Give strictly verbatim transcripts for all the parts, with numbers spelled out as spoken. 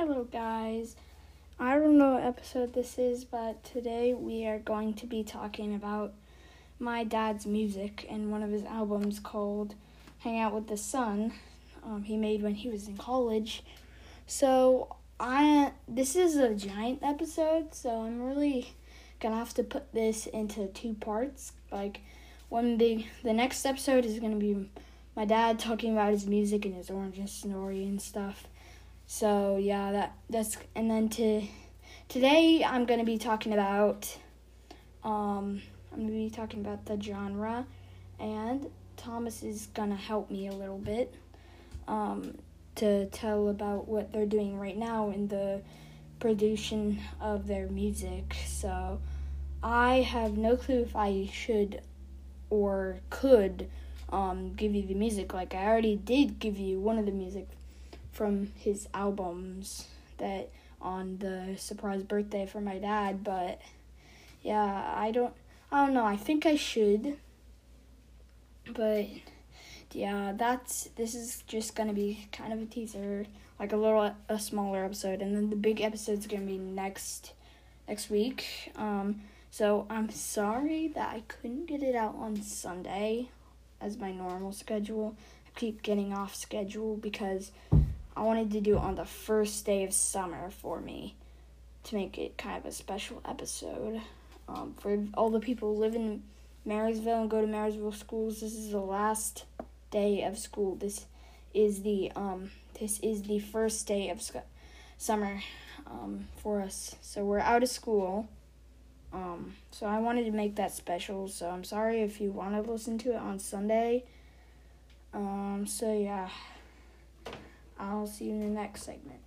Hello guys, I don't know what episode this is, but today we are going to be talking about my dad's music and one of his albums called Hang Out with the Sun. Um, he made when he was in college. So I this is a giant episode, so I'm really gonna have to put this into two parts. Like one big, the next episode is gonna be my dad talking about his music and his origin story and stuff. So yeah, that that's and then to today I'm gonna be talking about um I'm gonna be talking about the genre, and Thomas is gonna help me a little bit um to tell about what they're doing right now in the production of their music. So I have no clue if I should or could um give you the music. Like I already did give you one of the music from his albums that on the surprise birthday for my dad, but yeah, I don't I don't know. I think I should. But yeah, that's this is just going to be kind of a teaser, like a little a smaller episode, and then the big episode's going to be next next week. Um so I'm sorry that I couldn't get it out on Sunday as my normal schedule. I keep getting off schedule because I wanted to do it on the first day of summer for me to make it kind of a special episode. Um, for all the people who live in Marysville and go to Marysville schools, this is the last day of school. This is the um this is the first day of sc- summer um for us. So we're out of school. Um so I wanted to make that special. So I'm sorry if you want to listen to it on Sunday. Um so yeah. I'll see you in the next segment.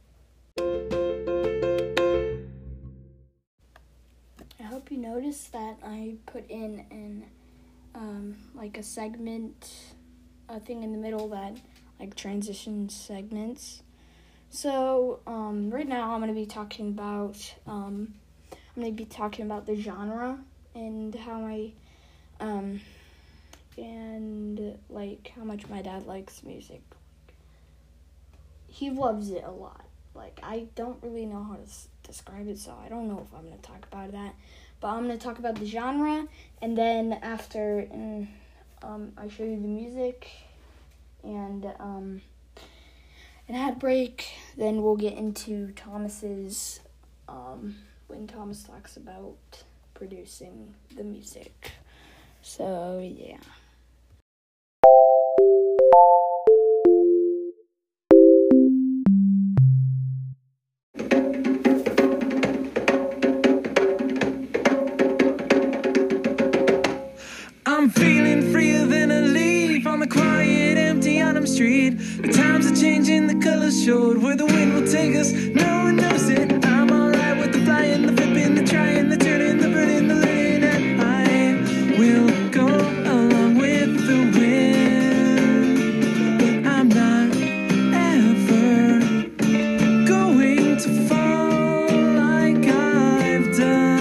I hope you noticed that I put in an um like a segment, a thing in the middle that like transition segments. So um right now I'm gonna be talking about um I'm gonna be talking about the genre and how I um and like how much my dad likes music. He loves it a lot. Like, I don't really know how to s- describe it, so I don't know if I'm going to talk about that. But I'm going to talk about the genre, and then after and, um, I show you the music and um, an ad break, then we'll get into Thomas's, um, when Thomas talks about producing the music. So, yeah. I'm feeling freer than a leaf on the quiet, empty autumn street. The times are changing, the colors showed where the wind will take us. No one knows it. I'm alright with the flying, the flipping, the trying, the turning, the burning, the laying, and I will go along with the wind. But I'm not ever going to fall like I've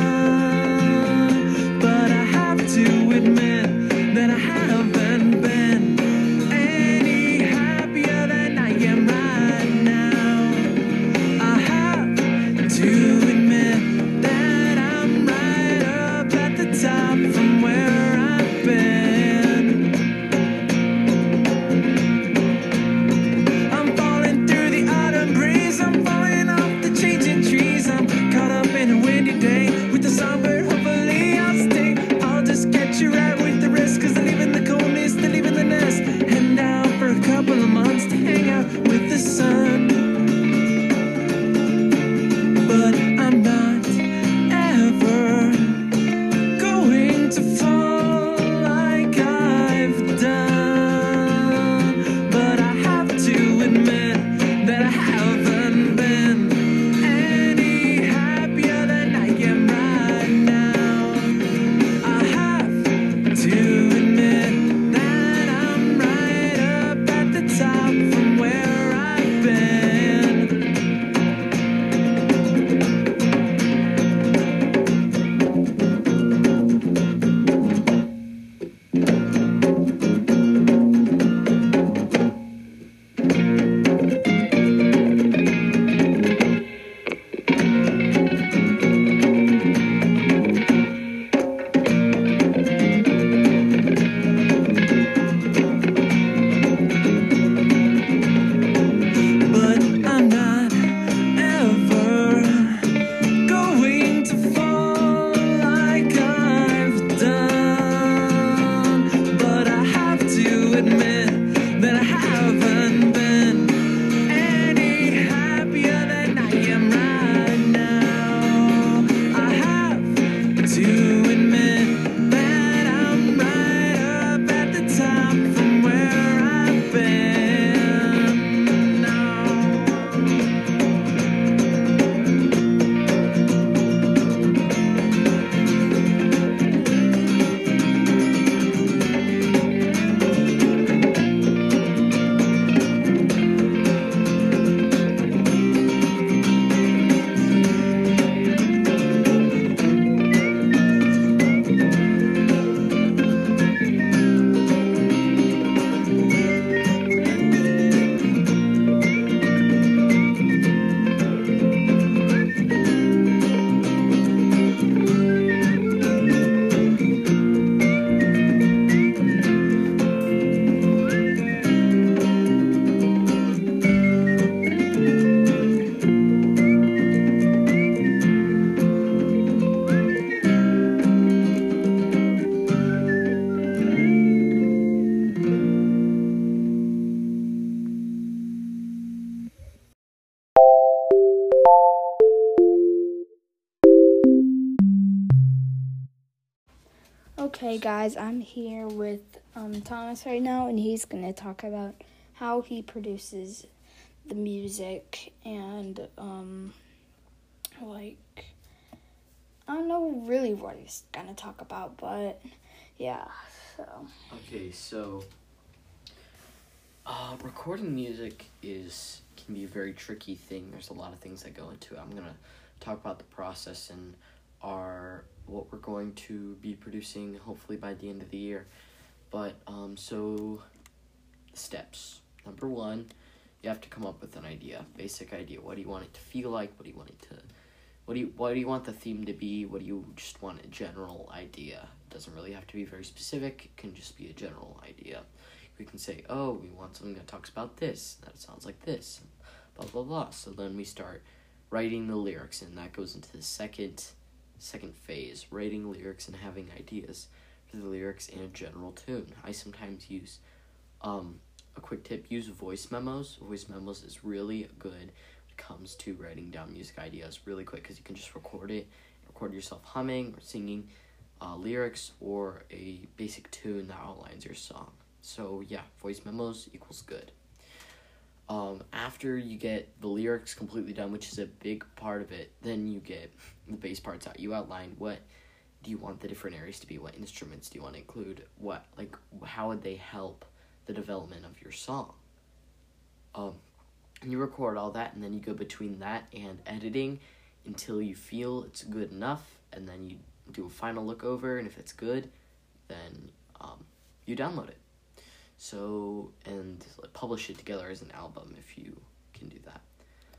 done. But I have to admit that I haven't been any happier than I am right now. I have to admit that I'm right. Okay, guys, I'm here with um, Thomas right now, and he's going to talk about how he produces the music and, um, like, I don't know really what he's going to talk about, but, yeah, so. Okay, so, uh, recording music is, can be a very tricky thing. There's a lot of things that go into it. I'm going to talk about the process and our what we're going to be producing hopefully by the end of the year. But um so steps. Number one, you have to come up with an idea, basic idea. What do you want it to feel like? What do you want it to what do you what do you want the theme to be? What do you just want a general idea? It doesn't really have to be very specific. It can just be a general idea. We can say, oh, we want something that talks about this, that sounds like this, blah blah blah. So then we start writing the lyrics, and that goes into the second Second phase, writing lyrics and having ideas for the lyrics and a general tune. I sometimes use, um, a quick tip, use voice memos. Voice memos is really good when it comes to writing down music ideas really quick, because you can just record it, record yourself humming or singing uh, lyrics or a basic tune that outlines your song. So yeah, voice memos equals good. Um, after you get the lyrics completely done, which is a big part of it, then you get the bass parts out. You outline what do you want the different areas to be, what instruments do you want to include, what, like, how would they help the development of your song. Um, and you record all that, and then you go between that and editing until you feel it's good enough, and then you do a final look over, and if it's good, then um, you download it. So, and publish it together as an album if you can do that.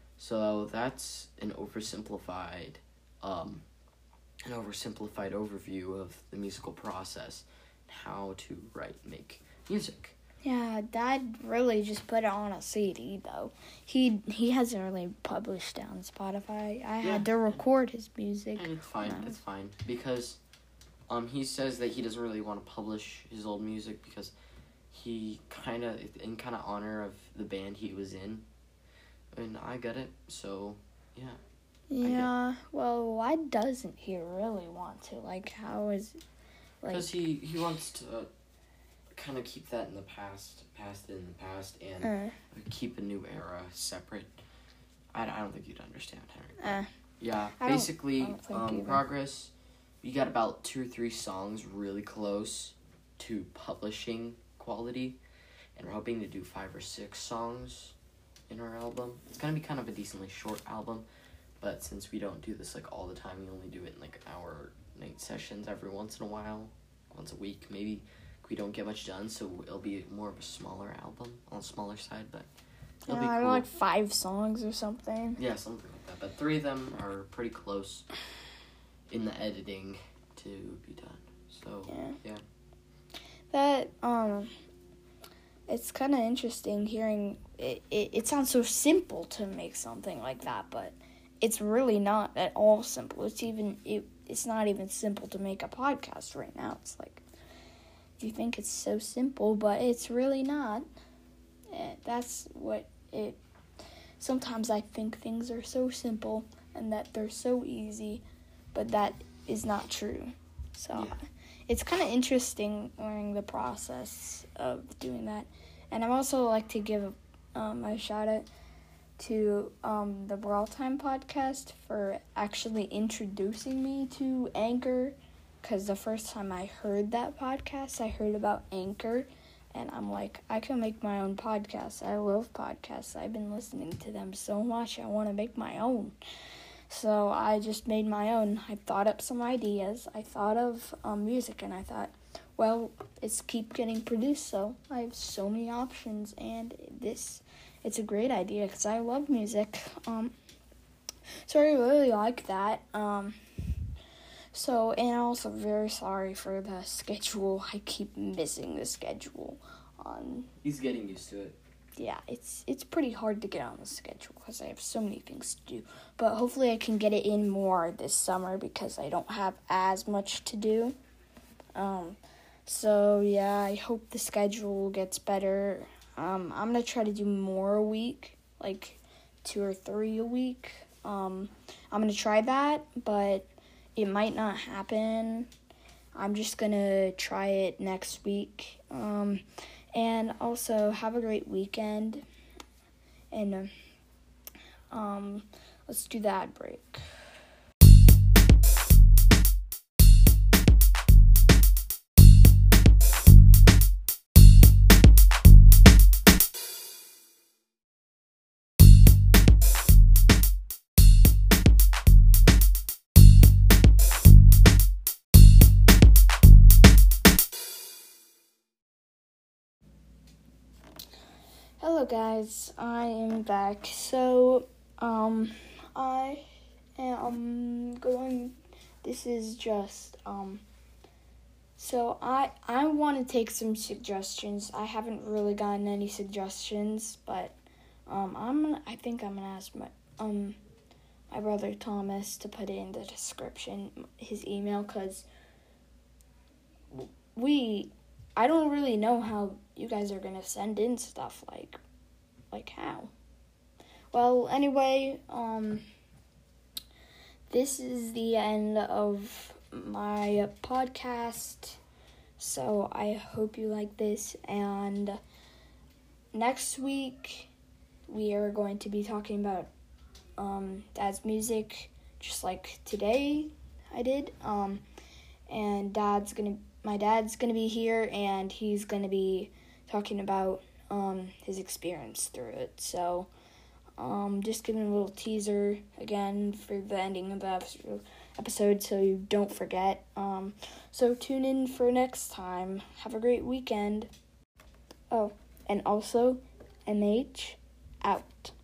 So that's an oversimplified, um, an oversimplified overview of the musical process, how to write and make music. Yeah, Dad really just put it on a C D, though. He he hasn't really published it on Spotify. I Yeah. had to record his music. And it's fine, No. it's fine. Because um, he says that he doesn't really want to publish his old music because he kind of, in kind of honor of the band he was in. And I get it, so, yeah. Yeah, well, why doesn't he really want to? Like, how is, like... Because he, he wants to uh, kind of keep that in the past, past in the past, and Uh, keep a new era separate. I, I don't think you'd understand, Henry. uh, Yeah, I don't- basically, I don't think um, either. progress, we got about two or three songs really close to publishing quality, and we're hoping to do five or six songs in our album. It's going to be kind of a decently short album, but since we don't do this, like, all the time, we only do it in, like, our night sessions every once in a while, once a week, maybe. We don't get much done, so it'll be more of a smaller album, on the smaller side, but it'll yeah, be I cool. have like five songs or something. Yeah, something like that. But three of them are pretty close in the editing to be done. So, Yeah. yeah. That, um, it's kind of interesting hearing, it, it, it sounds so simple to make something like that, but it's really not at all simple. It's even, it, it's not even simple to make a podcast right now. It's like, you think it's so simple, but it's really not. Eh, That's what it, sometimes I think things are so simple and that they're so easy, but that is not true. So, Yeah. it's kind of interesting learning the process of doing that. And I'd also like to give um, a shout out to um, the Brawl Time podcast for actually introducing me to Anchor, because the first time I heard that podcast, I heard about Anchor, and I'm like, I can make my own podcast. I love podcasts. I've been listening to them so much, I want to make my own. So I just made my own. I thought up some ideas. I thought of um, music, and I thought, well, it's keep getting produced, so I have so many options, and this, it's a great idea because I love music. Um, so I really like that. Um, so, and I'm also very sorry for the schedule. I keep missing the schedule. On He's getting used to it. yeah, it's it's pretty hard to get on the schedule because I have so many things to do. But hopefully I can get it in more this summer because I don't have as much to do. Um, so yeah, I hope the schedule gets better. Um, I'm gonna try to do more a week, like two or three a week. Um, I'm gonna try that, but it might not happen. I'm just gonna try it next week. Um, and also have a great weekend. And um, let's do the ad break. Hello guys, I am back. So, um, I am going, this is just, um, so I, I want to take some suggestions. I haven't really gotten any suggestions, but, um, I'm gonna, I think I'm gonna ask my, um, my brother Thomas to put it in the description, his email, because we, I don't really know how you guys are gonna send in stuff, like, like how? Well, anyway, um, this is the end of my podcast, so I hope you like this, and next week, we are going to be talking about, um, Dad's music, just like today I did, um, and Dad's gonna, my dad's gonna be here, and he's gonna be talking about, um, his experience through it, so, um, just giving a little teaser again for the ending of the episode, so you don't forget, um, so tune in for next time. Have a great weekend. Oh, and also, M H out.